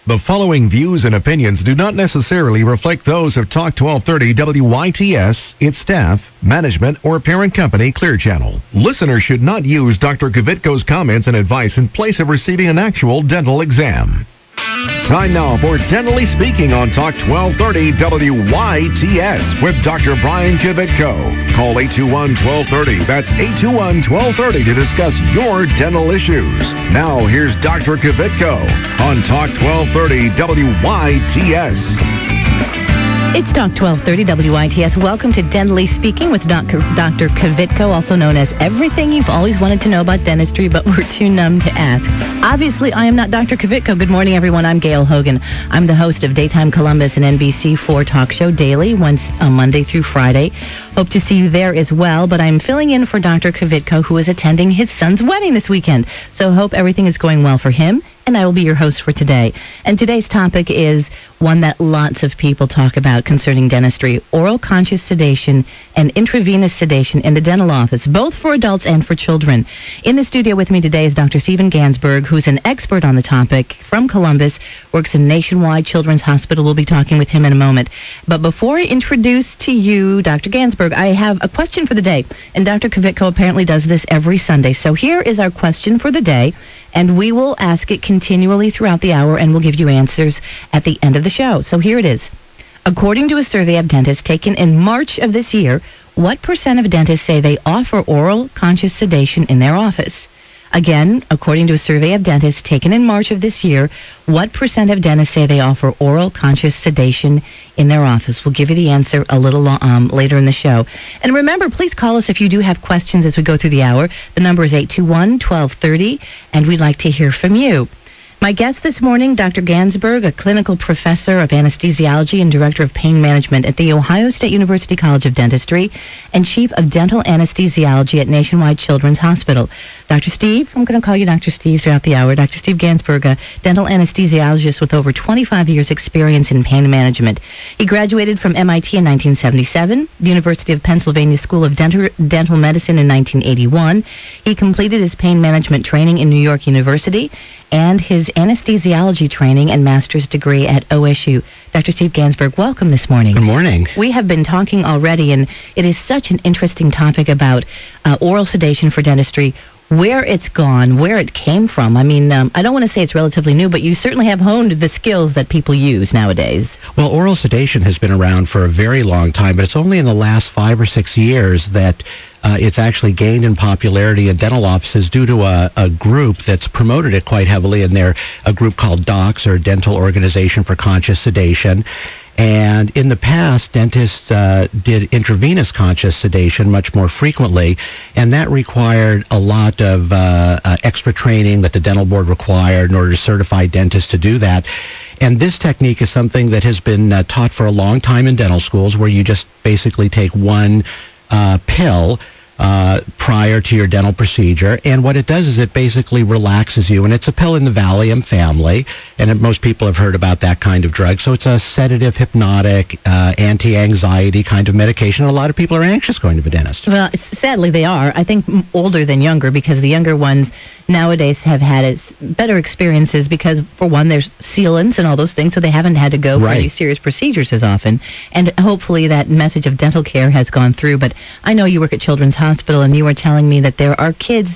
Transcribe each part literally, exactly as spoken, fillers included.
The following views and opinions do not necessarily reflect those of Talk twelve thirty W Y T S, its staff, management, or parent company, Clear Channel. Listeners should not use Doctor Kvitko's comments and advice in place of receiving an actual dental exam. Time now for Dentally Speaking on Talk twelve thirty W Y T S with Doctor Brian Kvitko. Call eight two one, one two three zero. That's eight two one, one two three zero to discuss your dental issues. Now, here's Doctor Kvitko on Talk twelve thirty W Y T S. It's Talk twelve thirty W Y T S. Welcome to Dentally Speaking with Doctor Doctor Kvitko, also known as everything you've always wanted to know about dentistry, but we're too numb to ask. Obviously, I am not Doctor Kvitko. Good morning, everyone. I'm Gail Hogan. I'm the host of Daytime Columbus and N B C four Talk Show daily, once uh, Monday through Friday. Hope to see you there as well, but I'm filling in for Doctor Kvitko, who is attending his son's wedding this weekend. So hope everything is going well for him, and I will be your host for today. And today's topic is one that lots of people talk about concerning dentistry: oral conscious sedation and intravenous sedation in the dental office, both for adults and for children. In the studio with me today is Doctor Stephen Gansberg, who's an expert on the topic from Columbus, works in Nationwide Children's Hospital. We'll be talking with him in a moment. But before I introduce to you Doctor Gansberg, I have a question for the day. And Doctor Kvitko apparently does this every Sunday. So here is our question for the day, and we will ask it continually throughout the hour, and we'll give you answers at the end of the show. So here it is. According to a survey of dentists taken in March of this year, what percent of dentists say they offer oral conscious sedation in their office? Again, according to a survey of dentists taken in March of this year, what percent of dentists say they offer oral conscious sedation in their office? We'll give you the answer a little um, later in the show. And remember, please call us if you do have questions as we go through the hour. The number is eight two one, one two three zero, and we'd like to hear from you. My guest this morning, Doctor Gansberg, a clinical professor of anesthesiology and director of pain management at The Ohio State University College of Dentistry and chief of dental anesthesiology at Nationwide Children's Hospital. Doctor Steve, I'm going to call you Doctor Steve throughout the hour. Doctor Steve Gansberg, a dental anesthesiologist with over twenty-five years experience in pain management. He graduated from M I T in nineteen seventy-seven, the University of Pennsylvania School of Dental, Dental Medicine in nineteen eighty-one. He completed his pain management training in New York University and his anesthesiology training and master's degree at O S U. Doctor Steve Gansberg, welcome this morning. Good morning. We have been talking already, and it is such an interesting topic about uh, oral sedation for dentistry, where it's gone, where it came from. I mean, um, I don't want to say it's relatively new, but you certainly have honed the skills that people use nowadays. Well, oral sedation has been around for a very long time, but it's only in the last five or six years that uh, it's actually gained in popularity in dental offices due to a, a group that's promoted it quite heavily, and they're a group called D O C S, or Dental Organization for Conscious Sedation. And in the past, dentists uh, did intravenous conscious sedation much more frequently, and that required a lot of uh, uh, extra training that the dental board required in order to certify dentists to do that. And this technique is something that has been uh, taught for a long time in dental schools, where you just basically take one uh, pill uh, prior to your dental procedure. And what it does is it basically relaxes you. And it's a pill in the Valium family. And it, most people have heard about that kind of drug. So it's a sedative, hypnotic, uh, anti-anxiety kind of medication. And a lot of people are anxious going to the dentist. Well, sadly they are. I think older than younger, because the younger ones nowadays have had better experiences because, for one, there's sealants and all those things, so they haven't had to go for Right. any serious procedures as often. And hopefully that message of dental care has gone through. But I know you work at Children's Hospital, and you were telling me that there are kids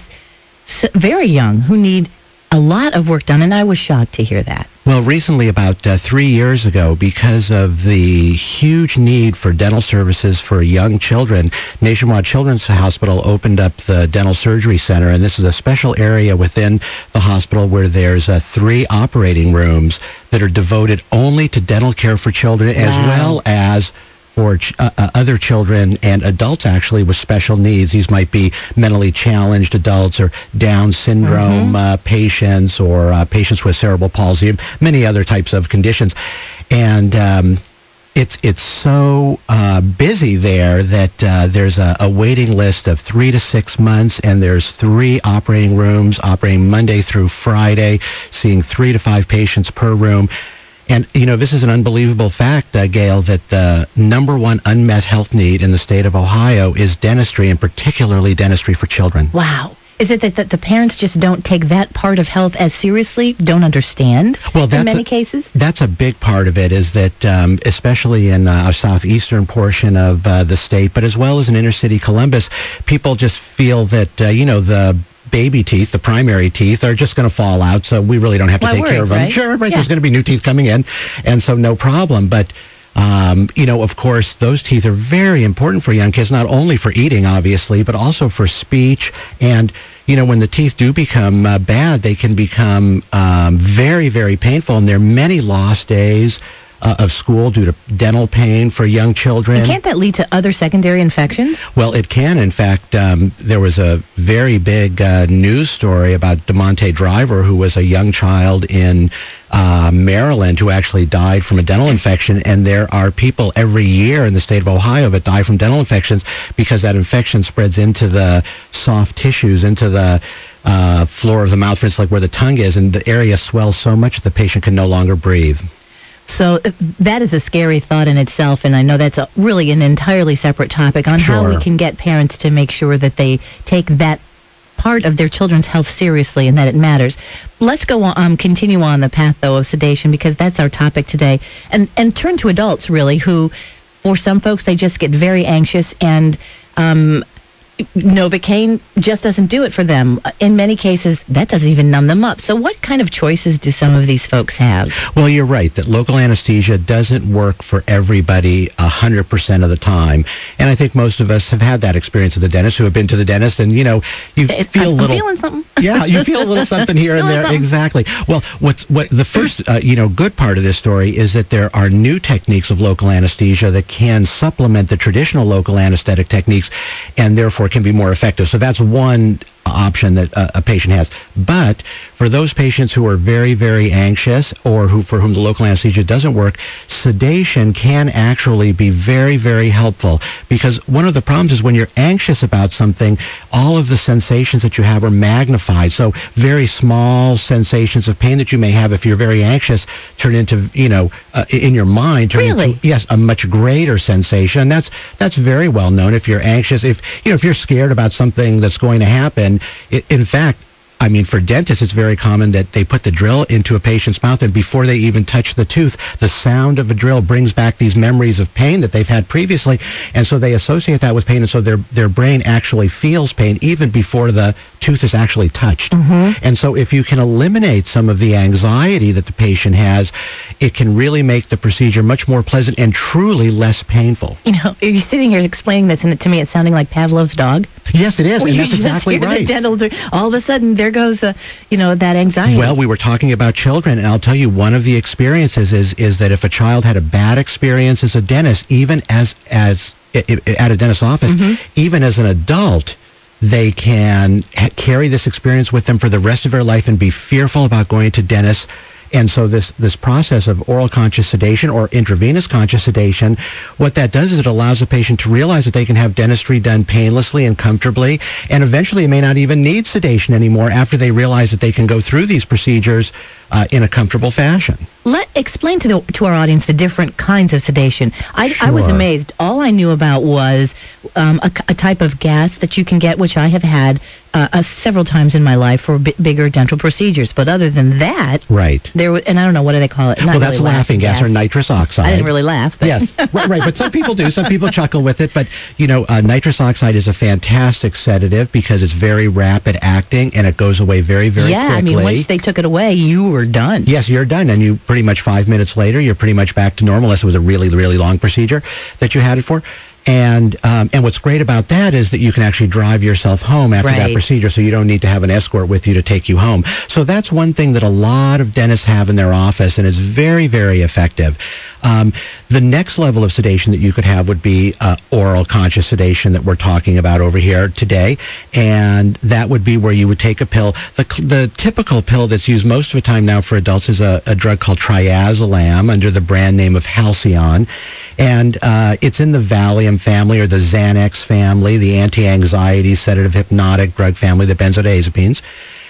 s- very young who need a lot of work done, and I was shocked to hear that. Well, recently, about uh, three years ago, because of the huge need for dental services for young children, Nationwide Children's Hospital opened up the Dental Surgery Center, and this is a special area within the hospital where there's uh, three operating rooms that are devoted only to dental care for children, Wow. as well as for ch- uh, uh, other children and adults, actually, with special needs. These might be mentally challenged adults or Down syndrome mm-hmm. uh, patients, or uh, patients with cerebral palsy, and many other types of conditions. And um, it's it's so uh, busy there that uh, there's a, a waiting list of three to six months, and there's three operating rooms operating Monday through Friday, seeing three to five patients per room. And, you know, this is an unbelievable fact, uh, Gail, that the number one unmet health need in the state of Ohio is dentistry, and particularly dentistry for children. Wow. Is it that, that the parents just don't take that part of health as seriously, don't understand well, in many a, cases? That's a big part of it, is that um, especially in uh, a southeastern portion of uh, the state, but as well as in inner city Columbus, people just feel that, uh, you know, the baby teeth, the primary teeth, are just going to fall out, so we really don't have to Why take worry, care of them. right? Sure, right, Yeah. there's going to be new teeth coming in, and so no problem, but... Um, you know, of course, those teeth are very important for young kids, not only for eating, obviously, but also for speech. And, you know, when the teeth do become uh, bad, they can become um, very, very painful. And there are many lost days uh, of school due to dental pain for young children. And can't that lead to other secondary infections? Well, it can. In fact, um, there was a very big uh, news story about DeMonte Driver, who was a young child in uh, Maryland who actually died from a dental infection. And there are people every year in the state of Ohio that die from dental infections because that infection spreads into the soft tissues, into the uh, floor of the mouth, for instance, like where the tongue is, and the area swells so much that the patient can no longer breathe. So uh, that is a scary thought in itself, and I know that's a, really an entirely separate topic on Sure. how we can get parents to make sure that they take that part of their children's health seriously and that it matters. Let's go on, um, continue on the path, though, of sedation, because that's our topic today, and, and turn to adults, really, who, for some folks, they just get very anxious, and um, Novocaine just doesn't do it for them. In many cases, that doesn't even numb them up. So what kind of choices do some of these folks have? Well, you're right that local anesthesia doesn't work for everybody one hundred percent of the time. And I think most of us have had that experience at the dentist, who have been to the dentist, and, you know, you It, feel a I'm little... feeling something. Yeah, you feel a little something here and Feeling there. something. Exactly. Well, what's what the first, uh, you know, good part of this story is that there are new techniques of local anesthesia that can supplement the traditional local anesthetic techniques, and therefore can be more effective. So that's one option that uh, a patient has. But for those patients who are very, very anxious, or who for whom the local anesthesia doesn't work, sedation can actually be very, very helpful, because one of the problems is when you're anxious about something, all of the sensations that you have are magnified. So very small sensations of pain that you may have if you're very anxious turn into, you know, uh, in your mind, turn Really? into, yes, a much greater sensation. And that's that's very well known. If you're anxious, if you know, if you're scared about something that's going to happen, it, in fact, I mean, for dentists, it's very common that they put the drill into a patient's mouth, and before they even touch the tooth, the sound of a drill brings back these memories of pain that they've had previously, and so they associate that with pain, and so their their brain actually feels pain even before the tooth is actually touched. Mm-hmm. And so if you can eliminate some of the anxiety that the patient has, it can really make the procedure much more pleasant and truly less painful. You know, you're sitting here explaining this, and to me it's sounding like Pavlov's dog. Yes, it is, When and you that's just exactly hear the right. dental, all of a sudden, there goes, uh, you know, that anxiety. Well, we were talking about children, and I'll tell you, one of the experiences is is that if a child had a bad experience as a dentist, even as as i- i- at a dentist's office, Mm-hmm. even as an adult, they can ha- carry this experience with them for the rest of their life and be fearful about going to dentists. And so this, this process of oral conscious sedation or intravenous conscious sedation, what that does is it allows the patient to realize that they can have dentistry done painlessly and comfortably, and eventually may not even need sedation anymore after they realize that they can go through these procedures uh, in a comfortable fashion. Let explain to the to our audience the different kinds of sedation. I, I was Sure. amazed. All I knew about was um, a, a type of gas that you can get, which I have had uh, uh, several times in my life for b- bigger dental procedures. But other than that, Right. there was, and I don't know, what do they call it? Not well, that's really laughing gas, or nitrous oxide. I didn't really laugh. But Yes, right, right. But some people do. Some people chuckle with it. But, you know, uh, nitrous oxide is a fantastic sedative because it's very rapid acting and it goes away very, very yeah, quickly. I mean, once they took it away, you were done. Yes, you're done, and you pretty much five minutes later, you're pretty much back to normal, unless it was a really, really long procedure that you had it for. And um, and what's great about that is that you can actually drive yourself home after that Right. procedure, so you don't need to have an escort with you to take you home. So that's one thing that a lot of dentists have in their office, and it's very, very effective. Um, the next level of sedation that you could have would be uh, oral conscious sedation that we're talking about over here today, and that would be where you would take a pill. The, the typical pill that's used most of the time now for adults is a, a drug called triazolam under the brand name of Halcyon, and uh, it's in the Valium family or the Xanax family, the anti-anxiety, sedative, hypnotic drug family, the benzodiazepines.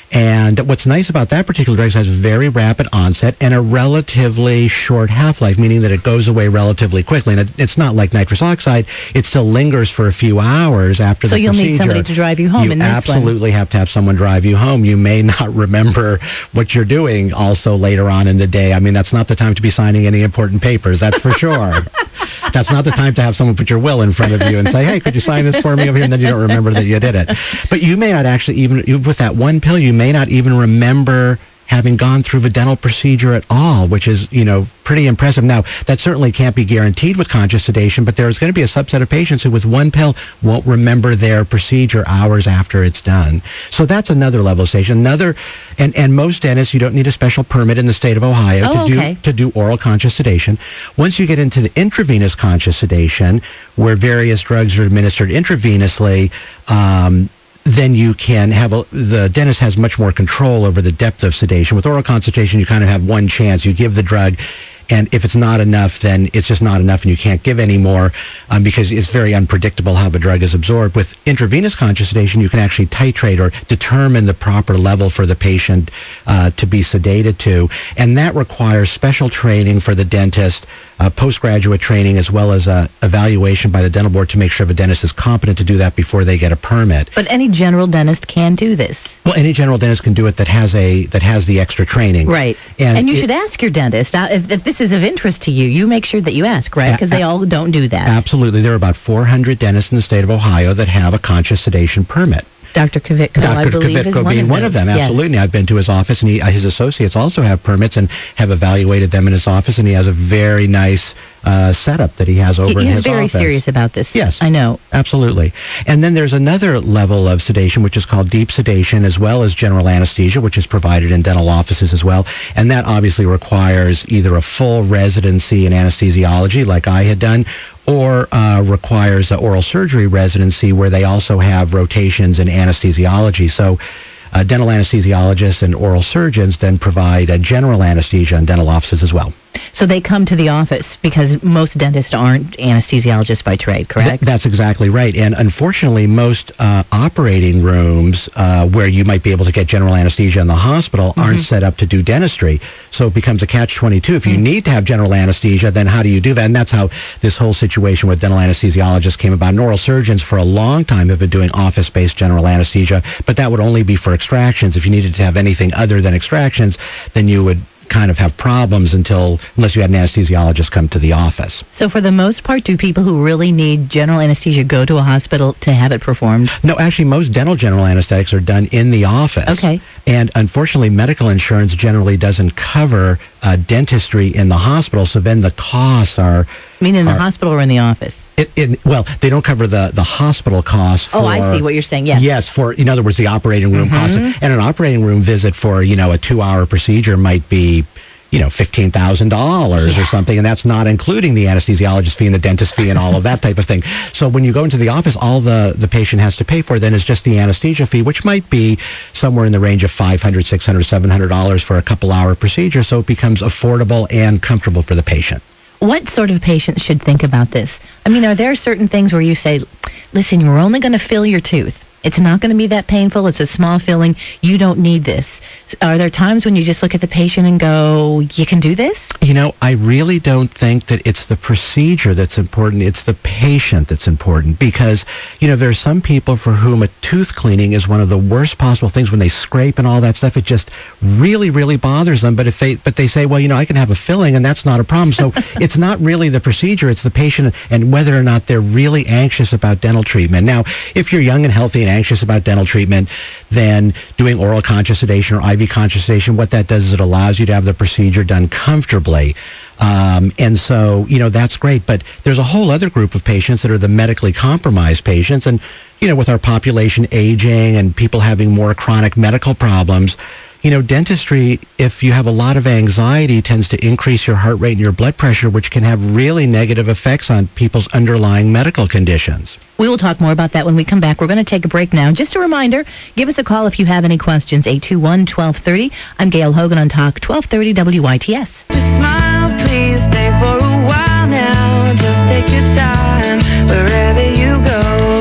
And what's nice about that particular drug is it has very rapid onset and a relatively short half-life, meaning that it goes away relatively quickly. And it, it's not like nitrous oxide. It still lingers for a few hours after so the procedure. So you'll need somebody to drive you home you in this absolutely one. have to have someone drive you home. You may not remember what you're doing also later on in the day. I mean, that's not the time to be signing any important papers, that's for sure. That's not the time to have someone put your will in front of you and say, hey, could you sign this for me over here? And then you don't remember that you did it. But you may not actually even, with that one pill, you may not even remember having gone through the dental procedure at all, which is, you know, pretty impressive. Now, that certainly can't be guaranteed with conscious sedation, but there's going to be a subset of patients who with one pill won't remember their procedure hours after it's done. So that's another level of sedation. Another, and, and most dentists, you don't need a special permit in the state of Ohio oh, to, okay. do, to do oral conscious sedation. Once you get into the intravenous conscious sedation, where various drugs are administered intravenously, um, then you can have a, the dentist has much more control over the depth of sedation. With oral consultation, you kind of have one chance. You give the drug, and if it's not enough, then it's just not enough, and you can't give any more um, because it's very unpredictable how the drug is absorbed. With intravenous conscious sedation, you can actually titrate or determine the proper level for the patient uh, to be sedated to, and that requires special training for the dentist, Uh, postgraduate training, as well as uh, evaluation by the dental board to make sure the dentist is competent to do that before they get a permit. But any general dentist can do this. Well, any general dentist can do it that has a that has the extra training. Right. And, and you it, should ask your dentist. Uh, if, if this is of interest to you, you make sure that you ask, right? Because they all don't do that. Absolutely. There are about four hundred dentists in the state of Ohio that have a conscious sedation permit. Doctor Kvitko, I Doctor believe, Kvitko is one being of one of them. Yes. Absolutely. I've been to his office, and he, uh, his associates also have permits and have evaluated them in his office, and he has a very nice uh, setup that he has over he, in he's his very office. serious about this. Yes. I know. Absolutely. And then there's another level of sedation, which is called deep sedation, as well as general anesthesia, which is provided in dental offices as well. And that obviously requires either a full residency in anesthesiology, like I had done, or uh, requires an oral surgery residency where they also have rotations in anesthesiology. So uh, dental anesthesiologists and oral surgeons then provide a general anesthesia in dental offices as well. So they come to the office because most dentists aren't anesthesiologists by trade, correct? Th- that's exactly right. And unfortunately, most uh, operating rooms uh, where you might be able to get general anesthesia in the hospital mm-hmm. aren't set up to do dentistry. So it becomes a catch twenty-two. If you mm-hmm. need to have general anesthesia, then how do you do that? And that's how this whole situation with dental anesthesiologists came about. And oral surgeons for a long time have been doing office-based general anesthesia, but that would only be for extractions. If you needed to have anything other than extractions, then you would kind of have problems until unless you had an anesthesiologist come to the office. So for the most part, do people who really need general anesthesia go to a hospital to have it performed? No, actually, most dental general anesthetics are done in the office. Okay. And unfortunately, medical insurance generally doesn't cover uh, dentistry in the hospital, so then the costs are... You mean in the are, hospital or in the office? It, it, well, they don't cover the, the hospital costs. Oh, I see what you're saying, yes. Yes, for, in other words, the operating room mm-hmm. costs. And an operating room visit for, you know, a two-hour procedure might be, you know, fifteen thousand dollars yeah. or something, and that's not including the anesthesiologist fee and the dentist fee and all of that type of thing. So when you go into the office, all the, the patient has to pay for then is just the anesthesia fee, which might be somewhere in the range of five hundred dollars, six hundred dollars, seven hundred dollars for a couple-hour procedure, so it becomes affordable and comfortable for the patient. What sort of patients should think about this? I mean, are there certain things where you say, listen, you're only going to fill your tooth. It's not going to be that painful. It's a small filling. You don't need this. Are there times when you just look at the patient and go, you can do this? You know, I really don't think that it's the procedure that's important. It's the patient that's important because, you know, there are some people for whom a tooth cleaning is one of the worst possible things. When they scrape and all that stuff, it just really, really bothers them. But if they, but they say, well, you know, I can have a filling and that's not a problem. So it's not really the procedure. It's the patient and whether or not they're really anxious about dental treatment. Now, if you're young and healthy and anxious about dental treatment, then doing oral conscious sedation or I V conscious sedation, what that does is it allows you to have the procedure done comfortably. Um, and so, you know, that's great. But there's a whole other group of patients that are the medically compromised patients. And, you know, with our population aging and people having more chronic medical problems, you know, dentistry, if you have a lot of anxiety, tends to increase your heart rate and your blood pressure, which can have really negative effects on people's underlying medical conditions. We will talk more about that when we come back. We're going to take a break now. Just a reminder, give us a call if you have any questions, eight two one, one two three zero. I'm Gail Hogan on Talk twelve thirty W I T S. Smile, please stay for a while now. Just take your time wherever you go. It's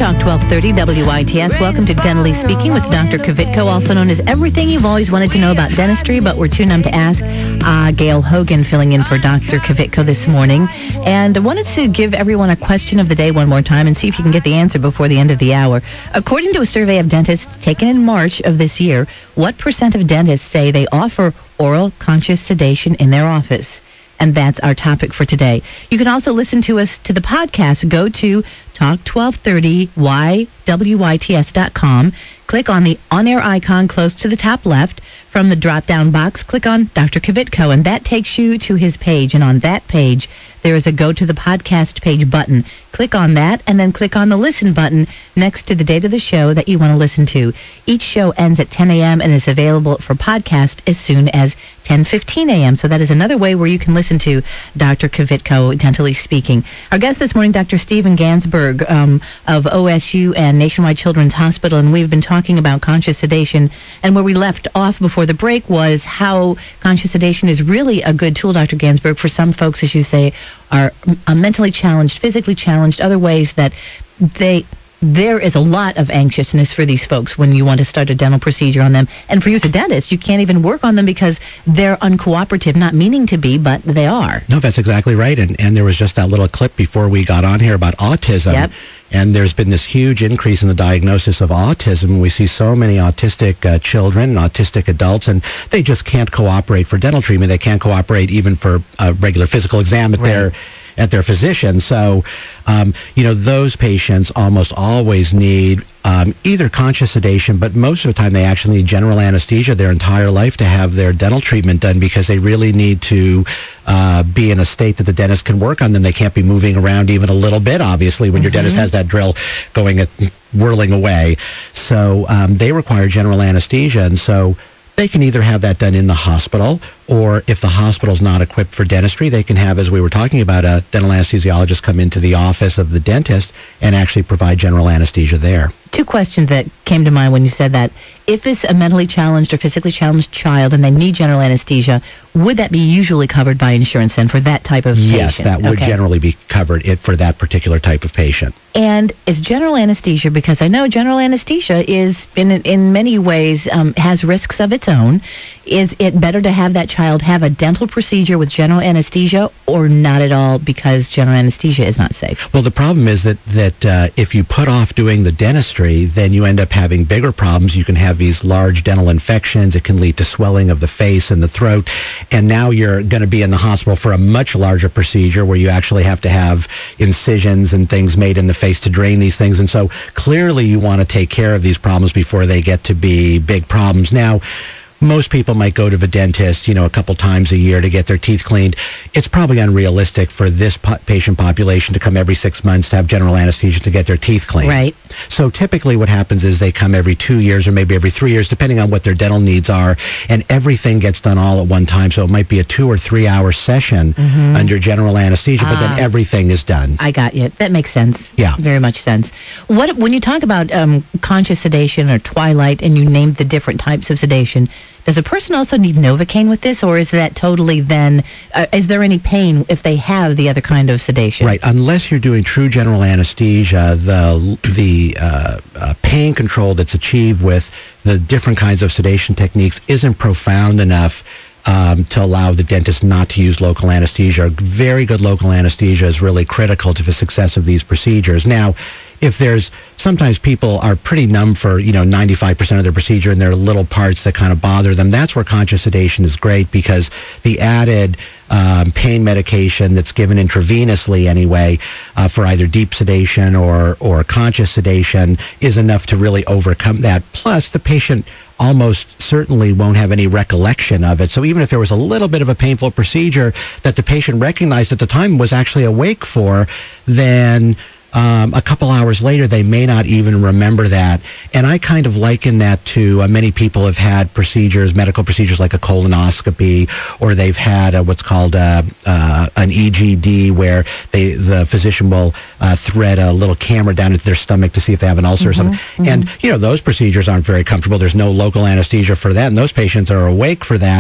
Talk twelve thirty W I T S. Welcome to Dentally Speaking with Doctor Kvitko, also known as everything you've always wanted to know about dentistry, but we're too numb to ask. Uh, Gail Hogan filling in for Doctor Kvitko this morning. And I wanted to give everyone a question of the day one more time and see if you can get the answer before the end of the hour. According to a survey of dentists taken in March of this year, what percent of dentists say they offer oral conscious sedation in their office? And that's our topic for today. You can also listen to us to the podcast. Go to talk twelve thirty y w y t s dot com. Click on the on-air icon close to the top left. From the drop-down box, click on Doctor Kvitko, and that takes you to his page. And on that page, there is a Go to the Podcast page button. Click on that, and then click on the Listen button next to the date of the show that you want to listen to. Each show ends at ten a.m. and is available for podcast as soon as ten fifteen a.m. So that is another way where you can listen to Doctor Kvitko, Dentally Speaking. Our guest this morning, Doctor Stephen Gansberg um, of O S U and Nationwide Children's Hospital, and we've been talking about conscious sedation. And where we left off before the break was how conscious sedation is really a good tool, Doctor Gansberg, for some folks, as you say, are uh, mentally challenged, physically challenged, other ways that they... There is a lot of anxiousness for these folks when you want to start a dental procedure on them. And for you as a dentist, you can't even work on them because they're uncooperative, not meaning to be, but they are. No, that's exactly right. And, and there was just that little clip before we got on here about autism. Yep. And there's been this huge increase in the diagnosis of autism. We see so many autistic uh, children and autistic adults, and they just can't cooperate for dental treatment. They can't cooperate even for a regular physical exam at Right. their at their physician. So, um, you know, those patients almost always need um, either conscious sedation, but most of the time they actually need general anesthesia their entire life to have their dental treatment done, because they really need to uh, be in a state that the dentist can work on them. They can't be moving around even a little bit, obviously, when Mm-hmm. your dentist has that drill going at, whirling away. So um, they require general anesthesia, and so they can either have that done in the hospital, or if the hospital's not equipped for dentistry, they can have, as we were talking about, a dental anesthesiologist come into the office of the dentist and actually provide general anesthesia there. Two questions that came to mind when you said that. If it's a mentally challenged or physically challenged child and they need general anesthesia, would that be usually covered by insurance then for that type of Yes, patient? that would Okay. generally be covered it for that particular type of patient. And is general anesthesia, because I know general anesthesia is, in in many ways, um, has risks of its own. Is it better to have that child have a dental procedure with general anesthesia, or not at all because general anesthesia is not safe? Well, the problem is that, that uh, if you put off doing the dentistry, then you end up having bigger problems. You can have these large dental infections. It can lead to swelling of the face and the throat. And now you're going to be in the hospital for a much larger procedure where you actually have to have incisions and things made in the face to drain these things. And so clearly you want to take care of these problems before they get to be big problems. Now, most people might go to the dentist, you know, a couple times a year to get their teeth cleaned. It's probably unrealistic for this po- patient population to come every six months to have general anesthesia to get their teeth cleaned. Right. So typically what happens is they come every two years or maybe every three years, depending on what their dental needs are, and everything gets done all at one time. So it might be a two or three hour session Mm-hmm. under general anesthesia, but Ah. then everything is done. I got you. That makes sense. Yeah. Very much sense. What when you talk about um, conscious sedation or twilight, and you named the different types of sedation, does a person also need Novocaine with this, or is that totally then, uh, is there any pain if they have the other kind of sedation? Right. Unless you're doing true general anesthesia, the the uh, uh, pain control that's achieved with the different kinds of sedation techniques isn't profound enough um, to allow the dentist not to use local anesthesia. Very good local anesthesia is really critical to the success of these procedures. Now, if there's, sometimes people are pretty numb for, you know, ninety-five percent of their procedure, and there are little parts that kind of bother them. That's where conscious sedation is great, because the added um, pain medication that's given intravenously anyway, uh, for either deep sedation or, or conscious sedation is enough to really overcome that. Plus, the patient almost certainly won't have any recollection of it. So even if there was a little bit of a painful procedure that the patient recognized at the time was actually awake for, then Um, a couple hours later, they may not even remember that. And I kind of liken that to uh, many people have had procedures, medical procedures like a colonoscopy, or they've had uh, what's called uh, uh, an E G D, where they, the physician will uh, thread a little camera down into their stomach to see if they have an ulcer Mm-hmm, or something. And, you know, those procedures aren't very comfortable. There's no local anesthesia for that, and those patients are awake for that.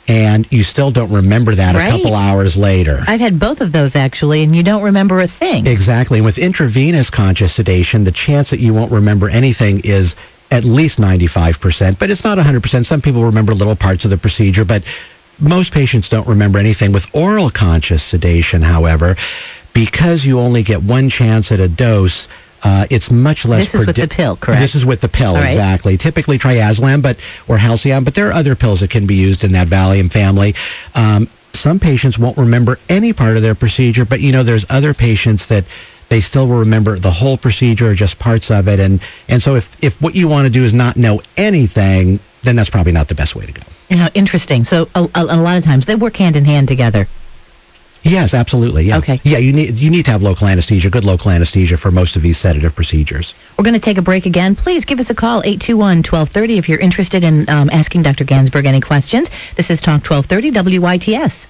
and you still don't remember that Right. a couple hours later. I've had both of those, actually, and you don't remember a thing. Exactly. With intravenous conscious sedation, the chance that you won't remember anything is at least ninety-five percent, but it's not one hundred percent. Some people remember little parts of the procedure, but most patients don't remember anything. With oral conscious sedation, however, because you only get one chance at a dose, Uh, it's much less. This is with predi- the pill, correct? This is with the pill, All right. exactly. Typically triazolam, but or Halcyon, but there are other pills that can be used in that Valium family. Um, some patients won't remember any part of their procedure, but you know, there's other patients that they still will remember the whole procedure or just parts of it, and and so if if what you want to do is not know anything, then that's probably not the best way to go. You know, interesting. So a, a, a lot of times they work hand in hand together. Yes, absolutely. Yeah. Okay. Yeah, you need you need to have local anesthesia, good local anesthesia for most of these sedative procedures. We're going to take a break again. Please give us a call, eight two one, one two three zero, if you're interested in um, asking Doctor Gansberg any questions. This is Talk twelve thirty W I T S.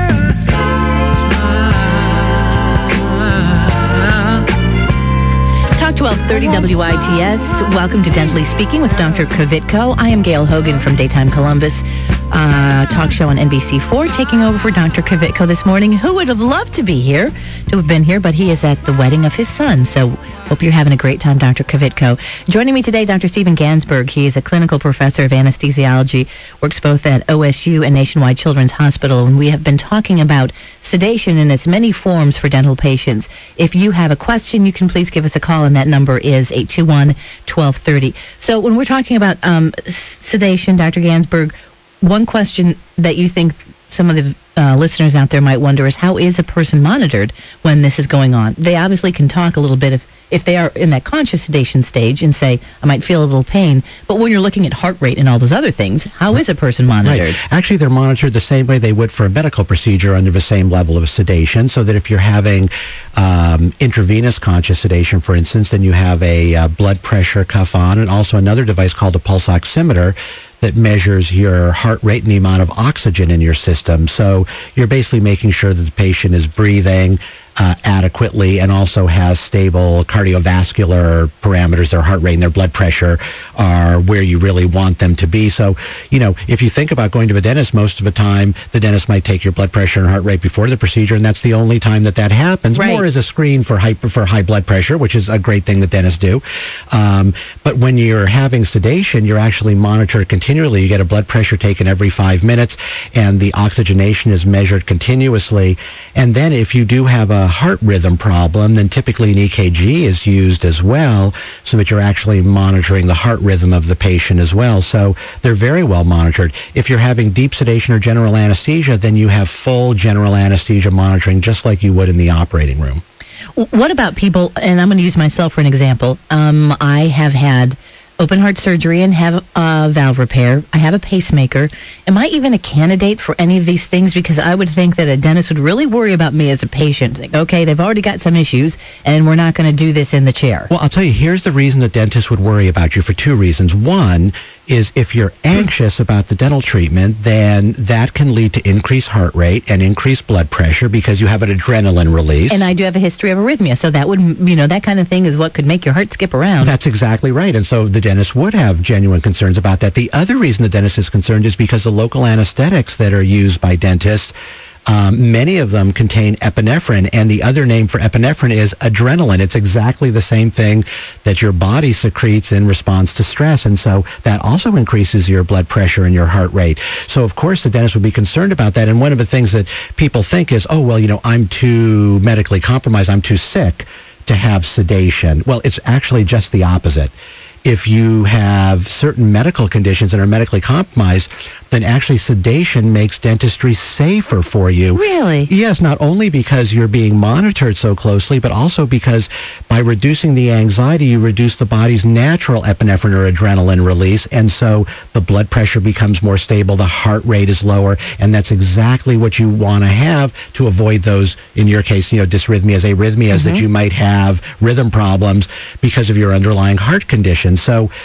Talk twelve thirty W I T S. Welcome to Dentally Speaking with Doctor Kvitko. I am Gail Hogan from Daytime Columbus. Uh, talk show on N B C four, taking over for Doctor Kvitko this morning, who would have loved to be here, to have been here, but he is at the wedding of his son. So hope you're having a great time, Doctor Kvitko. Joining me today, Doctor Stephen Gansberg. He is a clinical professor of anesthesiology, works both at O S U and Nationwide Children's Hospital, and we have been talking about sedation in its many forms for dental patients. If you have a question, you can please give us a call, and that number is eight two one, one two three zero. So when we're talking about um, sedation, Doctor Gansberg, one question that you think some of the uh, listeners out there might wonder is, how is a person monitored when this is going on? They obviously can talk a little bit if, if they are in that conscious sedation stage and say, I might feel a little pain. But when you're looking at heart rate and all those other things, how is a person monitored? Right. Actually, they're monitored the same way they would for a medical procedure under the same level of sedation, so that if you're having um, intravenous conscious sedation, for instance, then you have a uh, blood pressure cuff on, and also another device called a pulse oximeter that measures your heart rate and the amount of oxygen in your system. So you're basically making sure that the patient is breathing uh, adequately and also has stable cardiovascular parameters. Their heart rate and their blood pressure are where you really want them to be. So, you know, if you think about going to a dentist, most of the time the dentist might take your blood pressure and heart rate before the procedure, and that's the only time that that happens. Right. More as a screen for hyper, for high blood pressure, which is a great thing that dentists do. Um, but when you're having sedation, you're actually monitored continually. You get a blood pressure taken every five minutes, and the oxygenation is measured continuously. And then if you do have a heart rhythm problem, then typically an E K G is used as well, so that you're actually monitoring the heart rhythm of the patient as well. So they're very well monitored. If you're having deep sedation or general anesthesia, then you have full general anesthesia monitoring, just like you would in the operating room. What about people, and I'm going to use myself for an example. Um, I have had open heart surgery and have a valve repair. I have a pacemaker. Am I even a candidate for any of these things? Because I would think that a dentist would really worry about me as a patient. Like, okay, they've already got some issues, and we're not going to do this in the chair. Well, I'll tell you, here's the reason the dentist would worry about you, for two reasons. One is if you're anxious about the dental treatment, then that can lead to increased heart rate and increased blood pressure because you have an adrenaline release. And I do have a history of arrhythmia, so that would, you know, that kind of thing is what could make your heart skip around. That's exactly right. And so the dentist would have genuine concerns about that. The other reason the dentist is concerned is because the local anesthetics that are used by dentists, Um, many of them contain epinephrine, and the other name for epinephrine is adrenaline. It's exactly the same thing that your body secretes in response to stress, and so that also increases your blood pressure and your heart rate. So, of course, the dentist would be concerned about that, and one of the things that people think is, oh, well, you know, I'm too medically compromised, I'm too sick to have sedation. Well, it's actually just the opposite. If you have certain medical conditions and are medically compromised, then actually sedation makes dentistry safer for you. Really? Yes, not only because you're being monitored so closely, but also because by reducing the anxiety, you reduce the body's natural epinephrine or adrenaline release, and so the blood pressure becomes more stable, the heart rate is lower, and that's exactly what you want to have to avoid those, in your case, you know, dysrhythmias, arrhythmias, mm-hmm. that you might have, rhythm problems, because of your underlying heart condition. So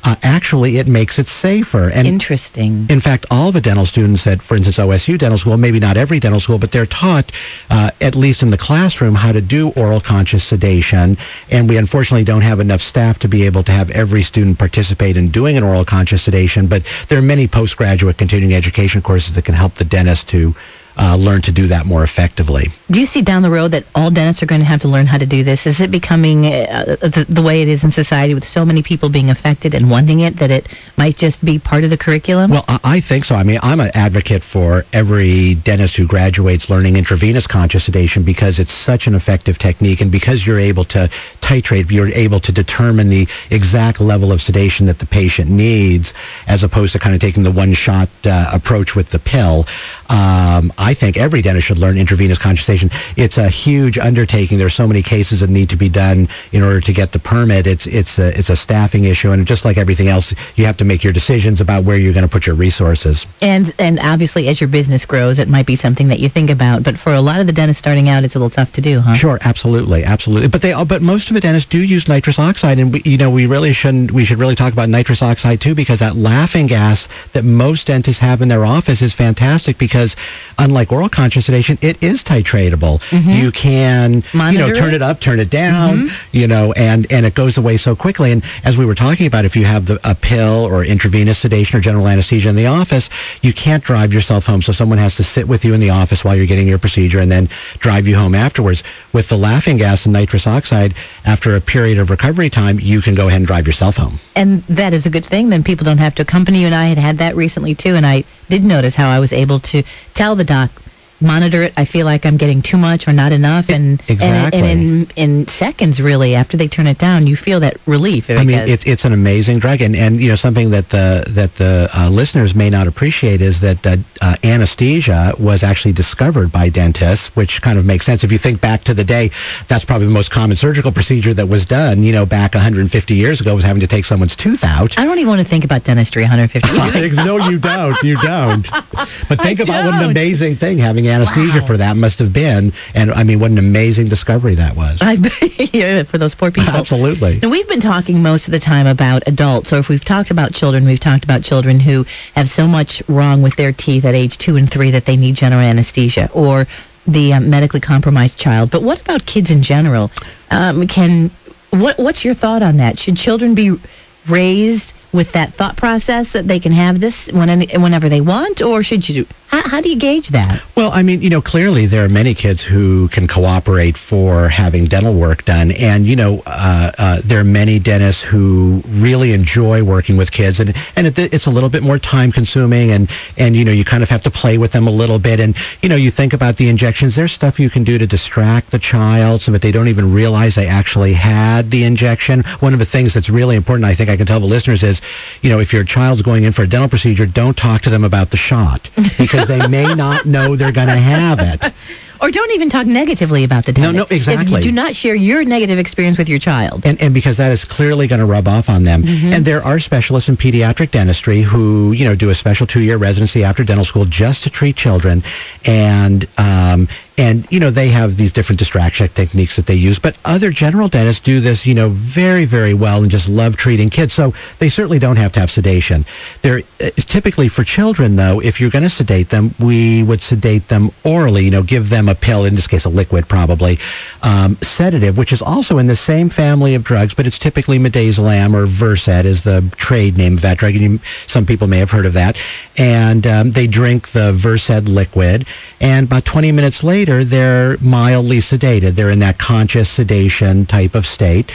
uh, actually it makes it safer. And Interesting. in fact, all the dental students at, for instance, O S U Dental School, maybe not every dental school, but they're taught, uh, at least in the classroom, how to do oral conscious sedation. And we unfortunately don't have enough staff to be able to have every student participate in doing an oral conscious sedation. But there are many postgraduate continuing education courses that can help the dentist to Uh, learn to do that more effectively. Do you see down the road that all dentists are going to have to learn how to do this? Is it becoming uh, the, the way it is in society with so many people being affected and wanting it that it might just be part of the curriculum? Well, I, I think so. I mean, I'm an advocate for every dentist who graduates learning intravenous conscious sedation because it's such an effective technique, and because you're able to titrate, you're able to determine the exact level of sedation that the patient needs, as opposed to kind of taking the one-shot uh, approach with the pill. Um, I think every dentist should learn intravenous conscious sedation. It's a huge undertaking. There's so many cases that need to be done in order to get the permit. It's it's a, it's a staffing issue, and just like everything else, you have to make your decisions about where you're going to put your resources. And and obviously, as your business grows, it might be something that you think about. But for a lot of the dentists starting out, it's a little tough to do, huh? Sure, absolutely, absolutely. But they but most of the dentists do use nitrous oxide, and we, you know we really shouldn't. We should really talk about nitrous oxide too, because that laughing gas that most dentists have in their office is fantastic. Because unlike oral conscious sedation, it is titratable. Mm-hmm. You can, Monitor you know, turn it? it up, turn it down, mm-hmm. you know, and, and it goes away so quickly. And as we were talking about, if you have the, a pill or intravenous sedation or general anesthesia in the office, you can't drive yourself home. So someone has to sit with you in the office while you're getting your procedure and then drive you home afterwards. With the laughing gas and nitrous oxide, after a period of recovery time, you can go ahead and drive yourself home. And that is a good thing. Then people don't have to accompany you. And I had had that recently, too, and I did notice how I was able to tell the doc, monitor it. I feel like I'm getting too much or not enough, and exactly. and, and in, in seconds, really, after they turn it down, you feel that relief. I mean, it's it's an amazing drug, and, and you know something that the that the uh, listeners may not appreciate is that uh, uh, anesthesia was actually discovered by dentists, which kind of makes sense if you think back to the day. That's probably the most common surgical procedure that was done. You know, back one hundred fifty years ago, was having to take someone's tooth out. I don't even want to think about dentistry one hundred fifty years ago. No, you don't. You don't. But think I about don't. what an amazing thing having anesthesia Wow. for that must have been, and I mean, what an amazing discovery that was. I yeah, for those poor people. Absolutely. Now, we've been talking most of the time about adults, or if we've talked about children, we've talked about children who have so much wrong with their teeth at age two and three that they need general anesthesia, or the um, medically compromised child. But what about kids in general? Um, can what what's your thought on that? Should children be raised with that thought process that they can have this when any, whenever they want, or should you? How, how do you gauge that? Well, I mean, you know, clearly there are many kids who can cooperate for having dental work done, and you know, uh, uh, there are many dentists who really enjoy working with kids, and and it, it's a little bit more time consuming, and and you know, you kind of have to play with them a little bit, and you know, you think about the injections. There's stuff you can do to distract the child so that they don't even realize they actually had the injection. One of the things that's really important, I think I can tell the listeners, is, you know, if your child's going in for a dental procedure, don't talk to them about the shot, because they may not know they're going to have it. Or don't even talk negatively about the dentist. No, no, exactly. Do not share your negative experience with your child. And, and because that is clearly going to rub off on them. Mm-hmm. And there are specialists in pediatric dentistry who, you know, do a special two-year residency after dental school just to treat children. And, um, and, you know, they have these different distraction techniques that they use. But other general dentists do this, you know, very, very well and just love treating kids. So they certainly don't have to have sedation. There is typically for children, though, if you're going to sedate them, we would sedate them orally, you know, give them a pill, in this case a liquid probably, um, sedative, which is also in the same family of drugs, but it's typically midazolam, or Versed is the trade name of that drug. And you, some people may have heard of that. And um, they drink the Versed liquid, and about twenty minutes later, they're mildly sedated. They're in that conscious sedation type of state.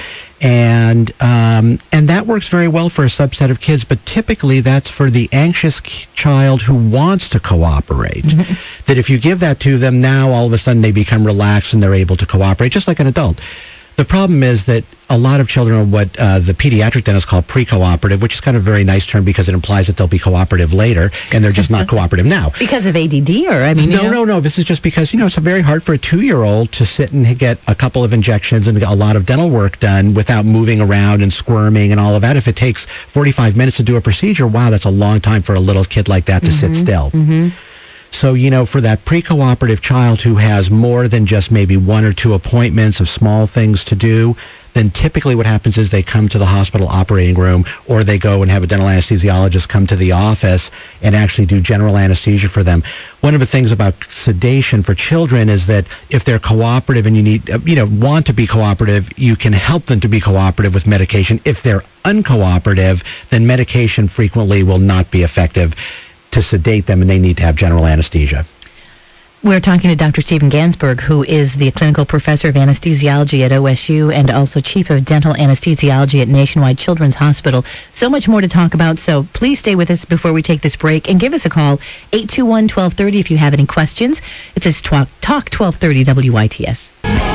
And um, and that works very well for a subset of kids, but typically that's for the anxious k- child who wants to cooperate. Mm-hmm. That if you give that to them, now all of a sudden they become relaxed and they're able to cooperate, just like an adult. The problem is that a lot of children are what uh, the pediatric dentists call pre-cooperative, which is kind of a very nice term because it implies that they'll be cooperative later, and they're just not cooperative now. Because of A D D, or, I mean, No, you know? no, no. This is just because, you know, it's very hard for a two-year-old to sit and get a couple of injections and get a lot of dental work done without moving around and squirming and all of that. If it takes forty-five minutes to do a procedure, wow, that's a long time for a little kid like that to Mm-hmm. sit still. Mm-hmm. So, you know, for that pre-cooperative child who has more than just maybe one or two appointments of small things to do, then typically what happens is they come to the hospital operating room, or they go and have a dental anesthesiologist come to the office and actually do general anesthesia for them. One of the things about sedation for children is that if they're cooperative and you need, you know, want to be cooperative, you can help them to be cooperative with medication. If they're uncooperative, then medication frequently will not be effective to sedate them, and they need to have general anesthesia. We're talking to Doctor Stephen Gansberg, who is the clinical professor of anesthesiology at O S U and also chief of dental anesthesiology at Nationwide Children's Hospital. So much more to talk about, so please stay with us before we take this break and give us a call, eight two one, one two three zero, if you have any questions. It says Talk, Talk twelve thirty W I T S.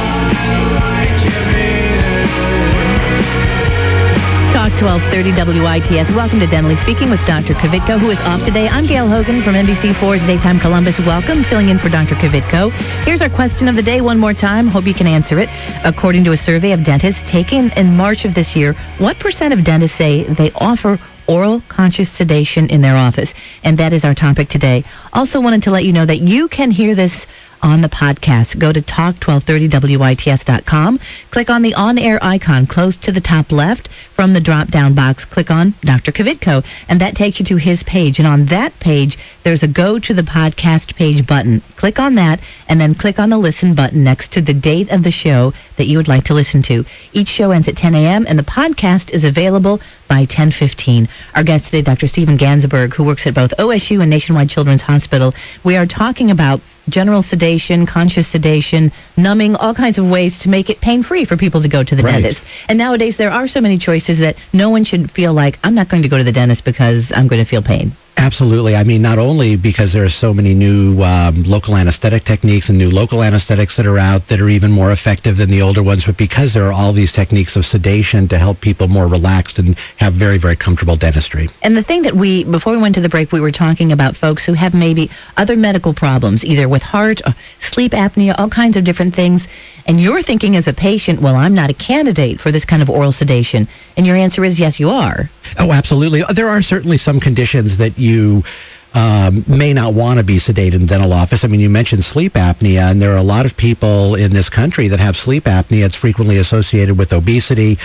Talk twelve thirty W I T S. Welcome to Dentally Speaking with Doctor Kvitko, who is off today. I'm Gail Hogan from N B C four's Daytime Columbus. Welcome, filling in for Doctor Kvitko. Here's our question of the day one more time. Hope you can answer it. According to a survey of dentists taken in March of this year, what percent of dentists say they offer oral conscious sedation in their office? And that is our topic today. Also wanted to let you know that you can hear this on the podcast. Go to talk twelve thirty W I T S dot com. Click on the on-air icon close to the top left. From the drop-down box, click on Doctor Kvitko, and that takes you to his page. And on that page, there's a Go to the Podcast page button. Click on that, and then click on the Listen button next to the date of the show that you would like to listen to. Each show ends at ten a.m., and the podcast is available by ten fifteen. Our guest today, Doctor Stephen Gansberg, who works at both O S U and Nationwide Children's Hospital. We are talking about general sedation, conscious sedation, numbing, all kinds of ways to make it pain-free for people to go to the Right. dentist. And nowadays there are so many choices that no one should feel like, I'm not going to go to the dentist because I'm going to feel pain. Absolutely. I mean, not only because there are so many new um, local anesthetic techniques and new local anesthetics that are out that are even more effective than the older ones, but because there are all these techniques of sedation to help people more relaxed and have very, very comfortable dentistry. And the thing that we, before we went to the break, we were talking about folks who have maybe other medical problems, either with heart, or sleep apnea, all kinds of different things. And you're thinking as a patient, well, I'm not a candidate for this kind of oral sedation. And your answer is, yes, you are. Oh, absolutely. There are certainly some conditions that you um, may not want to be sedated in the dental office. I mean, you mentioned sleep apnea, and there are a lot of people in this country that have sleep apnea. It's frequently associated with obesity.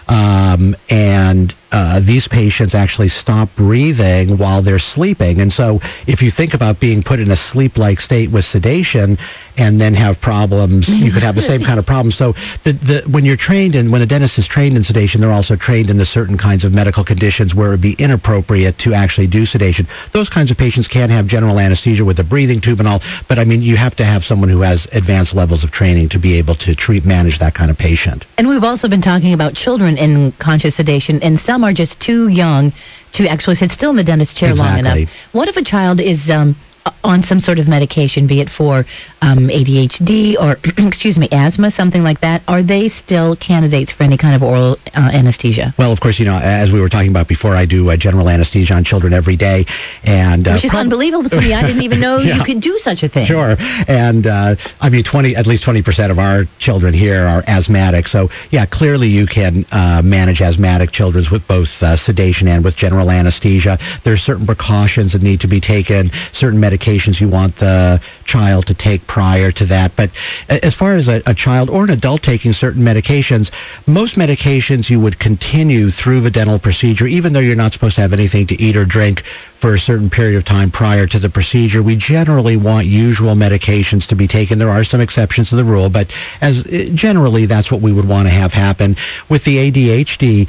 Um, and uh, these patients actually stop breathing while they're sleeping. And so if you think about being put in a sleep-like state with sedation and then have problems, you could have the same kind of problems. So the, the, when you're trained in, when a dentist is trained in sedation, they're also trained in the certain kinds of medical conditions where it would be inappropriate to actually do sedation. Those kinds of patients can have general anesthesia with a breathing tube and all, but I mean, you have to have someone who has advanced levels of training to be able to treat, manage that kind of patient. And we've also been talking about children in conscious sedation, and some are just too young to actually sit still in the dentist chair long Exactly. enough. What if a child is um, on some sort of medication, be it for um, A D H D or, excuse me, asthma, something like that? Are they still candidates for any kind of oral uh, anesthesia? Well, of course, you know, as we were talking about before, I do uh, general anesthesia on children every day. and uh, Which is prob- unbelievable to me. I didn't even know Yeah. you could do such a thing. Sure. And, uh, I mean, twenty, at least twenty percent of our children here are asthmatic. So, yeah, clearly you can uh, manage asthmatic children with both uh, sedation and with general anesthesia. There are certain precautions that need to be taken, certain medications you want the child to take prior to that. But as far as a, a child or an adult taking certain medications, most medications you would continue through the dental procedure, even though you're not supposed to have anything to eat or drink for a certain period of time prior to the procedure. We generally want usual medications to be taken. There are some exceptions to the rule, but as generally that's what we would want to have happen. With the A D H D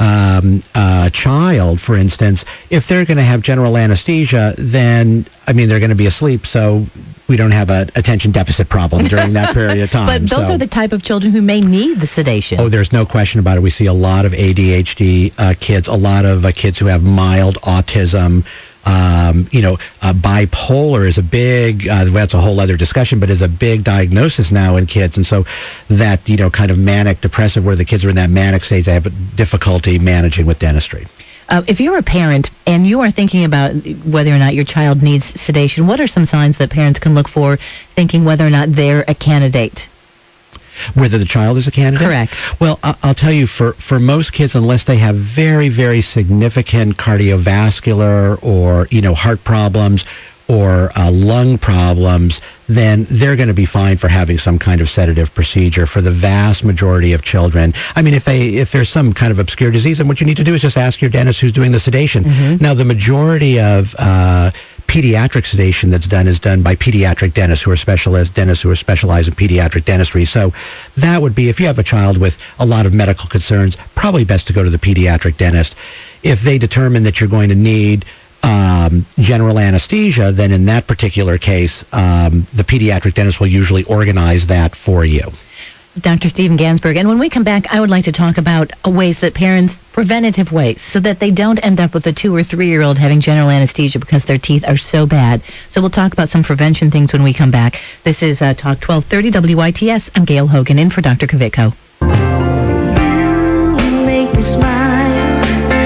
um, uh, child, for instance, if they're going to have general anesthesia, then, I mean, they're going to be asleep, so we don't have an attention deficit problem during that period of time. But those so. are the type of children who may need the sedation. Oh, there's no question about it. We see a lot of A D H D uh, kids, a lot of uh, kids who have mild autism. Um, you know, uh, bipolar is a big, uh, that's a whole other discussion, but is a big diagnosis now in kids. And so that, you know, kind of manic depressive, where the kids are in that manic stage, they have difficulty managing with dentistry. Uh, if you're a parent and you are thinking about whether or not your child needs sedation, what are some signs that parents can look for, thinking whether or not they're a candidate? Whether the child is a candidate? Correct. Well, I- I'll tell you, for, for most kids, unless they have very, very significant cardiovascular or, you know, heart problems, or uh, lung problems, then they're going to be fine for having some kind of sedative procedure for the vast majority of children. I mean, if they if there's some kind of obscure disease, then what you need to do is just ask your dentist who's doing the sedation. Mm-hmm. Now, the majority of uh, pediatric sedation that's done is done by pediatric dentists who are specialized dentists who are specialized in pediatric dentistry. So that would be, if you have a child with a lot of medical concerns, probably best to go to the pediatric dentist. If they determine that you're going to need um, general anesthesia, then in that particular case, um, the pediatric dentist will usually organize that for you. Doctor Stephen Gansberg. And when we come back, I would like to talk about ways that parents, preventative ways, so that they don't end up with a two or three-year-old having general anesthesia because their teeth are so bad. So we'll talk about some prevention things when we come back. This is uh, Talk twelve thirty W I T S. I'm Gail Hogan, in for Doctor Kvitko. You make me smile.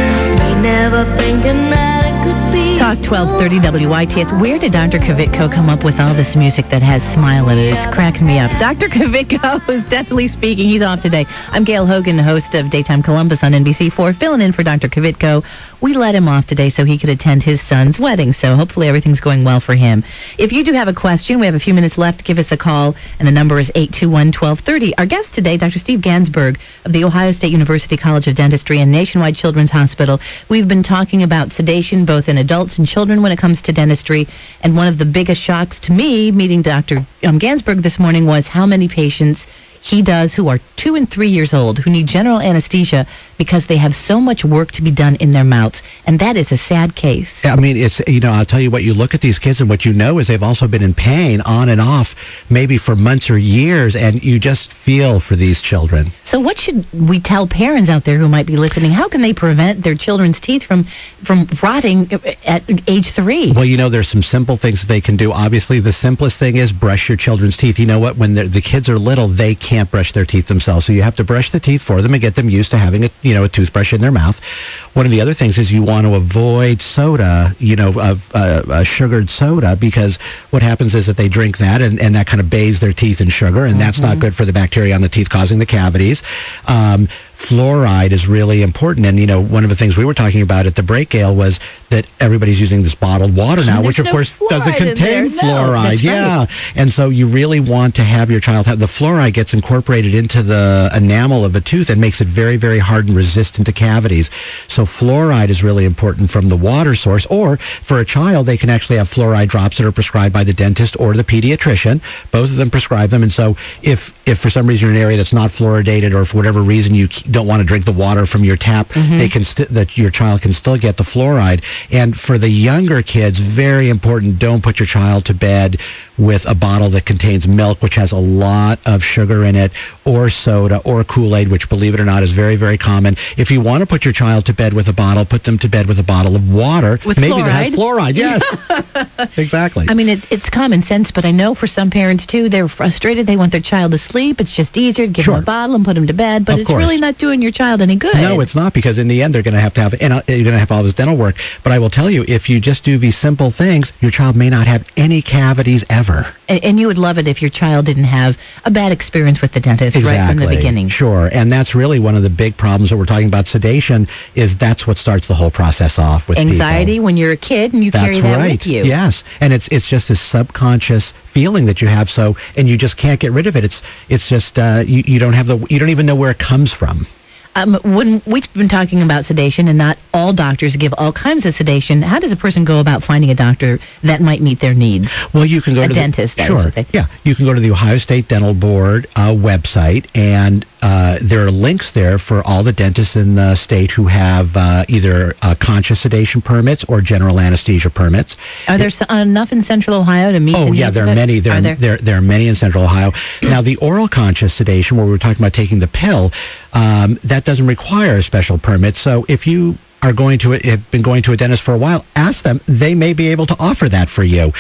Me never thinking that it could be. Talk twelve thirty W I T S. Where did Doctor Kvitko come up with all this music that has smile in it? It's cracking me up. Doctor Kvitko is definitely speaking. He's off today. I'm Gail Hogan, the host of Daytime Columbus on N B C four, filling in for Doctor Kvitko. We let him off today so he could attend his son's wedding, so hopefully everything's going well for him. If you do have a question, we have a few minutes left. Give us a call, and the number is eight two one, one two three zero. Our guest today, Doctor Steve Gansberg of the Ohio State University College of Dentistry and Nationwide Children's Hospital. We've been talking about sedation both in adults and children when it comes to dentistry, and one of the biggest shocks to me meeting Doctor Um, Gansberg this morning was how many patients he does who are two and three years old who need general anesthesia because they have so much work to be done in their mouths. And that is a sad case. I mean, it's, you know, I'll tell you what, you look at these kids and what you know is they've also been in pain on and off, maybe for months or years, and you just feel for these children. So what should we tell parents out there who might be listening? How can they prevent their children's teeth from, from rotting at age three? Well, you know, there's some simple things that they can do. Obviously, the simplest thing is brush your children's teeth. You know what? When the kids are little, they can't brush their teeth themselves. So you have to brush the teeth for them and get them used to having a, you know, a toothbrush in their mouth. One of the other things is you want to avoid soda, you know, uh, uh, uh, sugared soda, because what happens is that they drink that and, and that kind of bathes their teeth in sugar, and mm-hmm. that's not good for the bacteria on the teeth causing the cavities. Um, fluoride is really important, and you know, one of the things we were talking about at the break, Gail, was that everybody's using this bottled water now, There's which of no course doesn't contain no, fluoride. Yeah, right. And so you really want to have your child have the fluoride gets incorporated into the enamel of a tooth and makes it very, very hard and resistant to cavities. So fluoride is really important from the water source, or for a child, they can actually have fluoride drops that are prescribed by the dentist or the pediatrician. Both of them prescribe them, and so if if for some reason you're in an area that's not fluoridated, or for whatever reason you don't want to drink the water from your tap, mm-hmm. they can st- that your child can still get the fluoride. And for the younger kids, very important, don't put your child to bed with a bottle that contains milk, which has a lot of sugar in it, or soda, or Kool-Aid, which, believe it or not, is very, very common. If you want to put your child to bed with a bottle, put them to bed with a bottle of water. With maybe fluoride? that has fluoride, yes. Exactly. I mean, it's it's common sense, but I know for some parents, too, they're frustrated. They want their child to sleep. It's just easier to give Sure. them a bottle and put them to bed, but Of it's course. really not doing your child any good. No, it's not, because in the end they're going to have to have, and uh, you're going to have all this dental work. But I will tell you, if you just do these simple things, your child may not have any cavities ever. And, and you would love it if your child didn't have a bad experience with the dentist Exactly. right from the beginning. Sure, and that's really one of the big problems that we're talking about sedation, is that's what starts the whole process off with Anxiety people. when you're a kid and you That's carry that right. with you. Yes, and it's it's just this subconscious feeling that you have, so, and you just can't get rid of it. It's it's just uh, you you don't have the you don't even know where it comes from. Um, when we've been talking about sedation, and not all doctors give all kinds of sedation, how does a person go about finding a doctor that might meet their needs? Well, you can go A to dentist, The, I sure, should say. yeah, you can go to the Ohio State Dental Board uh, website, and uh, there are links there for all the dentists in the state who have uh, either uh, conscious sedation permits or general anesthesia permits. Are there s- enough in Central Ohio to meet Oh, the yeah, needs there of are it? many. There Are are, there? there, there are many in Central Ohio. Now, the oral conscious sedation, where we were talking about taking the pill, um, that doesn't require a special permit. So if you are going to have been going to a dentist for a while, ask them. They may be able to offer that for you.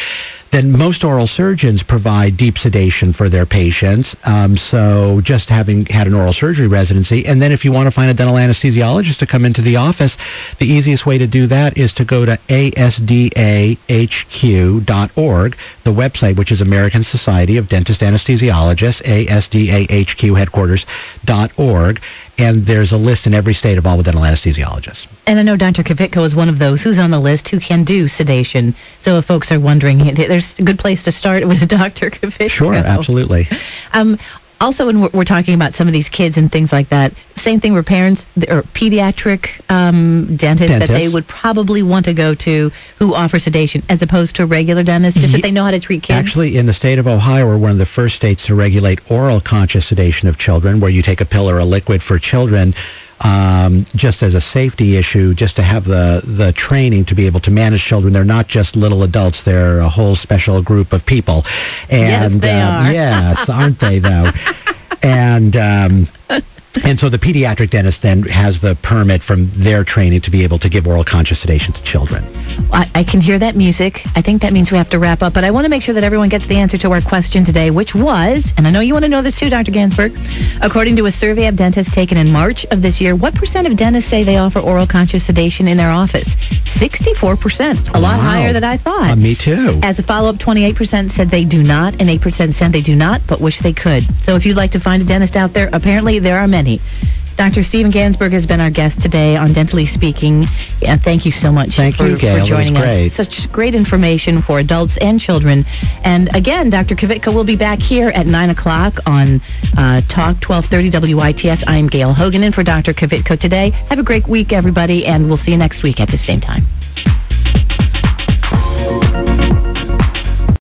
then most oral surgeons provide deep sedation for their patients. Um, so just having had an oral surgery residency, and then if you want to find a dental anesthesiologist to come into the office, the easiest way to do that is to go to A S D A H Q dot org, the website, which is American Society of Dentist Anesthesiologists, A S D A H Q headquarters dot org, and there's a list in every state of all the dental anesthesiologists. And I know Doctor Kvitko is one of those who's on the list who can do sedation. So if folks are wondering, there's a good place to start with Doctor Kvitko. Sure, absolutely. Um, also, when we're, we're talking about some of these kids and things like that, same thing with parents or pediatric um, dentists, dentists that they would probably want to go to who offer sedation as opposed to a regular dentist, just Ye- that they know how to treat kids. Actually, in the state of Ohio, we're one of the first states to regulate oral conscious sedation of children, where you take a pill or a liquid for children. Um, just as a safety issue, just to have the, the training to be able to manage children. They're not just little adults. They're a whole special group of people. And, yes, they uh, are. Yes, aren't they, though? And... Um, And so the pediatric dentist then has the permit from their training to be able to give oral conscious sedation to children. I, I can hear that music. I think that means we have to wrap up, but I want to make sure that everyone gets the answer to our question today, which was, and I know you want to know this too, Doctor Gansberg, according to a survey of dentists taken in March of this year, what percent of dentists say they offer oral conscious sedation in their office? sixty-four percent, a lot Wow. higher than I thought. Uh, me too. As a follow-up, twenty-eight percent said they do not, and eight percent said they do not, but wish they could. So if you'd like to find a dentist out there, apparently there are many. Doctor Stephen Gansberg has been our guest today on Dentally Speaking, and thank you so much thank for, you, Gail. for joining it was great. us. Such great information for adults and children. And again, Doctor Kvitko will be back here at nine o'clock on uh, Talk twelve thirty W I T S. I'm Gail Hogan in for Doctor Kvitko today. Have a great week, everybody, and we'll see you next week at the same time.